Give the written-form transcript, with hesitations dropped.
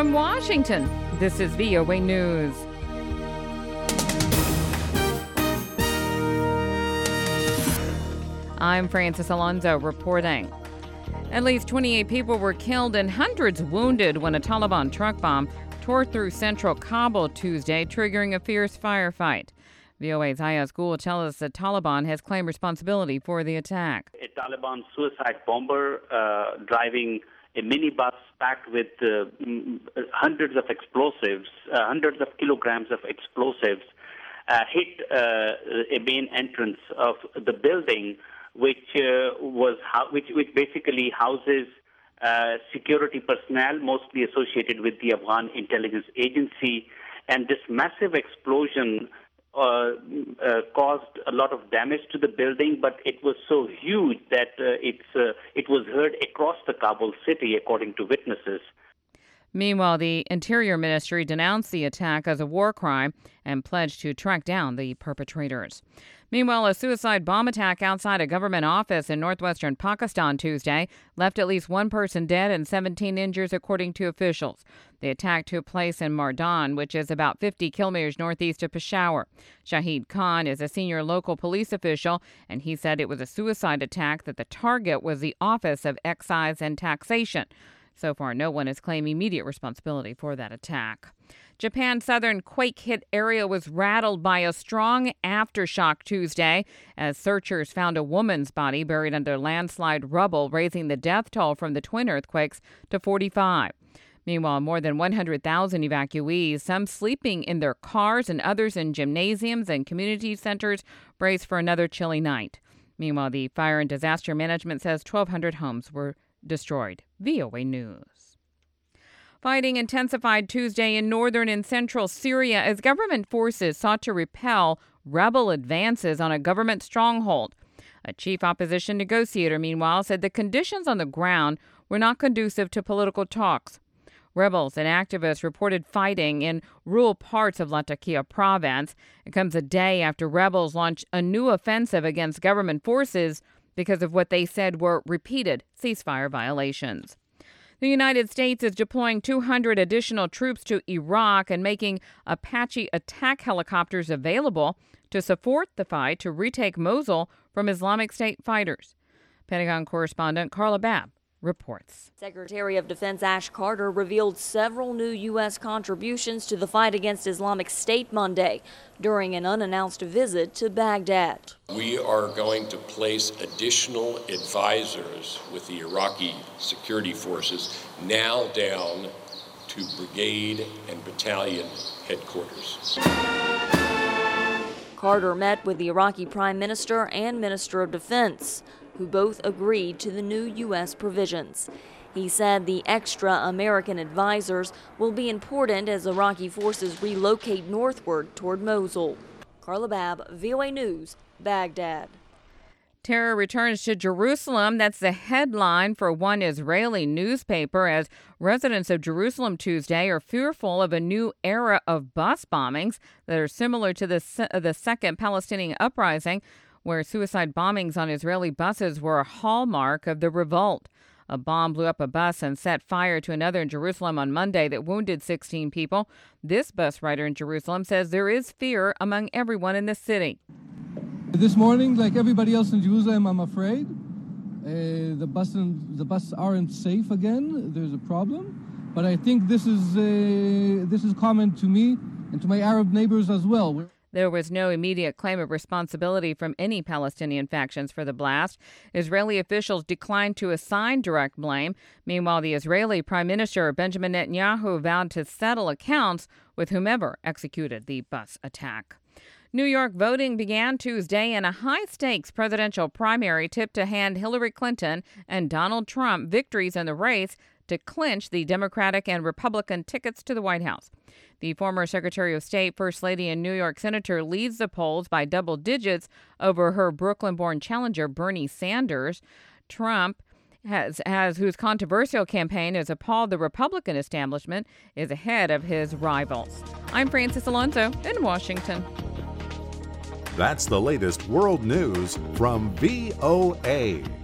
From Washington, this is VOA News. I'm Francis Alonso reporting. At least 28 people were killed and hundreds wounded when a Taliban truck bomb tore through central Kabul Tuesday, triggering a fierce firefight. VOA's Ayaz Gul tells us that Taliban has claimed responsibility for the attack. A Taliban suicide bomber driving a minibus packed with hundreds of explosives, hundreds of kilograms of explosives, hit a main entrance of the building, which basically houses security personnel, mostly associated with the Afghan intelligence agency. And this massive explosion caused a lot of damage to the building, but it was so huge that it was heard across the Kabul city, according to witnesses. Meanwhile, the Interior Ministry denounced the attack as a war crime and pledged to track down the perpetrators. Meanwhile, a suicide bomb attack outside a government office in northwestern Pakistan Tuesday left at least one person dead and 17 injured, according to officials. The attack took place in Mardan, which is about 50 kilometers northeast of Peshawar. Shahid Khan is a senior local police official, and he said it was a suicide attack, that the target was the Office of Excise and Taxation. So far, no one has claimed immediate responsibility for that attack. Japan's southern quake-hit area was rattled by a strong aftershock Tuesday as searchers found a woman's body buried under landslide rubble, raising the death toll from the twin earthquakes to 45. Meanwhile, more than 100,000 evacuees, some sleeping in their cars and others in gymnasiums and community centers, brace for another chilly night. Meanwhile, the Fire and Disaster Management says 1,200 homes were destroyed. VOA News. Fighting intensified Tuesday in northern and central Syria as government forces sought to repel rebel advances on a government stronghold. A chief opposition negotiator, meanwhile, said the conditions on the ground were not conducive to political talks. Rebels and activists reported fighting in rural parts of Latakia province. It comes a day after rebels launched a new offensive against government forces because of what they said were repeated ceasefire violations. The United States is deploying 200 additional troops to Iraq and making Apache attack helicopters available to support the fight to retake Mosul from Islamic State fighters. Pentagon correspondent Carla Babb reports. Secretary of Defense Ash Carter revealed several new U.S. contributions to the fight against Islamic State Monday during an unannounced visit to Baghdad. We are going to place additional advisors with the Iraqi security forces now down to brigade and battalion headquarters. Carter met with the Iraqi Prime Minister and Minister of Defense, who both agreed to the new U.S. provisions. He said the extra American advisors will be important as Iraqi forces relocate northward toward Mosul. Carla Babb, VOA News, Baghdad. Terror returns to Jerusalem. That's the headline for one Israeli newspaper as residents of Jerusalem Tuesday are fearful of a new era of bus bombings that are similar to the second Palestinian uprising, where suicide bombings on Israeli buses were a hallmark of the revolt. A bomb blew up a bus and set fire to another in Jerusalem on Monday that wounded 16 people. This bus rider in Jerusalem says there is fear among everyone in the city. This morning, like everybody else in Jerusalem, I'm afraid. The buses aren't safe again. There's a problem. But I think this is common to me and to my Arab neighbors as well. There was no immediate claim of responsibility from any Palestinian factions for the blast. Israeli officials declined to assign direct blame. Meanwhile, the Israeli Prime Minister Benjamin Netanyahu vowed to settle accounts with whomever executed the bus attack. New York voting began Tuesday in a high-stakes presidential primary tipped to hand Hillary Clinton and Donald Trump victories in the race to clinch the Democratic and Republican tickets to the White House. The former Secretary of State, First Lady, and New York Senator leads the polls by double digits over her Brooklyn-born challenger, Bernie Sanders. Trump, whose controversial campaign has appalled the Republican establishment, is ahead of his rivals. I'm Francis Alonso in Washington. That's the latest world news from VOA.